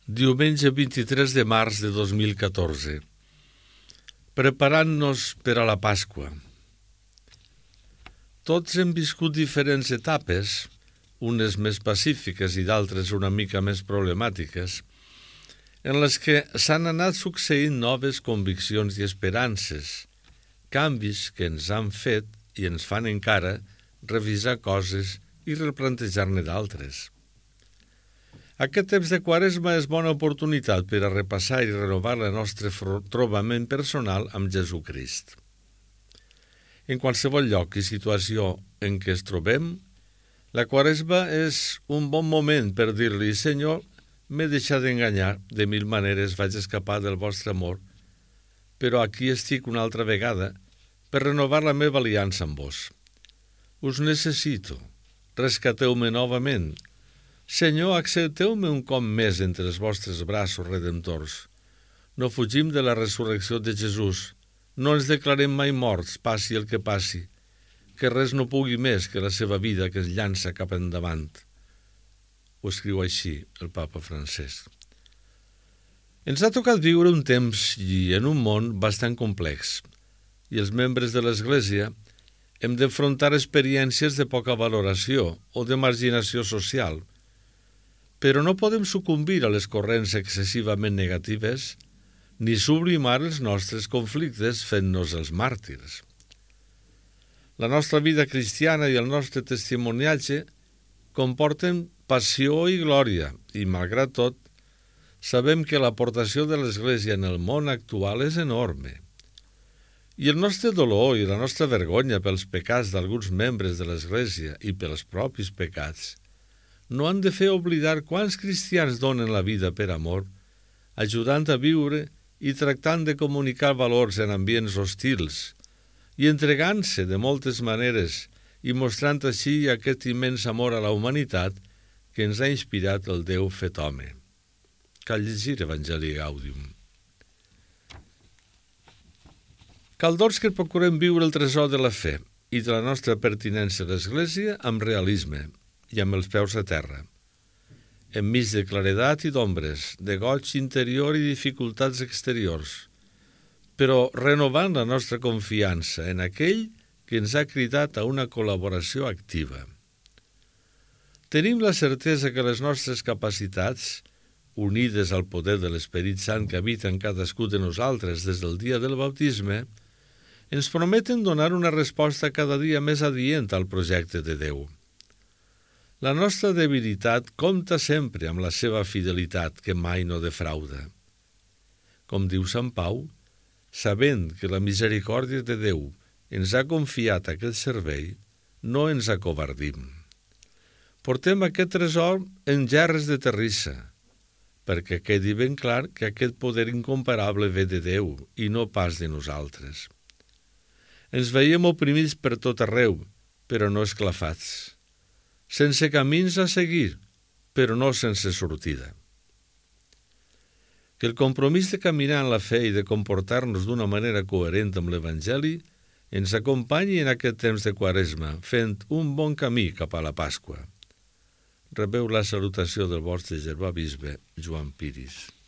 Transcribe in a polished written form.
Diumenge 23 de març de 2014. Preparant-nos per a la Pasqua. Tots hem viscut diferents etapes, unes més pacífiques i d'altres una mica més problemàtiques, en les que s'han anat succeint noves conviccions i esperances, canvis que ens han fet i ens fan encara revisar coses i replantejar-ne d'altres. Aquest temps de Quaresma és bona oportunitat per a repassar i renovar el nostre trobament personal amb Jesucrist. En qualsevol lloc i situació en què es trobem, la Quaresma és un bon moment per dir-li: Senyor, m'he deixat d'enganyar, de mil maneres vaig escapar del vostre amor, però aquí estic una altra vegada per renovar la meva aliança amb vos. Us necessito, rescateu-me novament. Senyor, accepteu-me un cop més entre els vostres braços redemptors. No fugim de la resurrecció de Jesús. No ens declarem mai morts, passi el que passi, que res no pugui més que la seva vida que es llança cap endavant. Ho escriu així el papa Francesc. Ens ha tocat viure un temps i en un món bastant complex, i els membres de l'Església hem d'enfrontar experiències de poca valoració o de marginació social, però no podem sucumbir a les corrents excessivament negatives ni sublimar els nostres conflictes fent-nos els màrtirs. La nostra vida cristiana i el nostre testimoniatge comporten passió i glòria i, malgrat tot, sabem que l'aportació de l'Església en el món actual és enorme. I el nostre dolor i la nostra vergonya pels pecats d'alguns membres de l'Església i pels propis pecats no han de fer oblidar quants cristians donen la vida per amor, ajudant a viure i tractant de comunicar valors en ambients hostils, i entregant-se de moltes maneres i mostrant així aquest immens amor a la humanitat que ens ha inspirat el Déu fet home. Cal llegir Evangelii Gaudium. Cal doncs que procurem viure el tresor de la fe i de la nostra pertinença a l'Església amb realisme i amb els peus a terra, enmig de claredat i d'ombres, de goig interior i dificultats exteriors, però renovant la nostra confiança en aquell que ens ha cridat a una col·laboració activa. Tenim la certesa que les nostres capacitats, unides al poder de l'Esperit Sant que habita en cadascú de nosaltres des del dia del bautisme, ens prometen donar una resposta cada dia més adient al projecte de Déu. La nostra debilitat compta sempre amb la seva fidelitat, que mai no defrauda. Com diu Sant Pau, sabent que la misericòrdia de Déu ens ha confiat aquest servei, no ens acovardim. Portem aquest tresor en gerres de terrissa, perquè quedi ben clar que aquest poder incomparable ve de Déu i no pas de nosaltres. Ens veiem oprimits per tot arreu, però no esclafats, sense camins a seguir, però no sense sortida. Que el compromís de caminar en la fe i de comportar-nos d'una manera coherent amb l'Evangeli ens acompanyi en aquest temps de Quaresma, fent un bon camí cap a la Pasqua. Rebeu la salutació del vostre germà bisbe Joan Piris.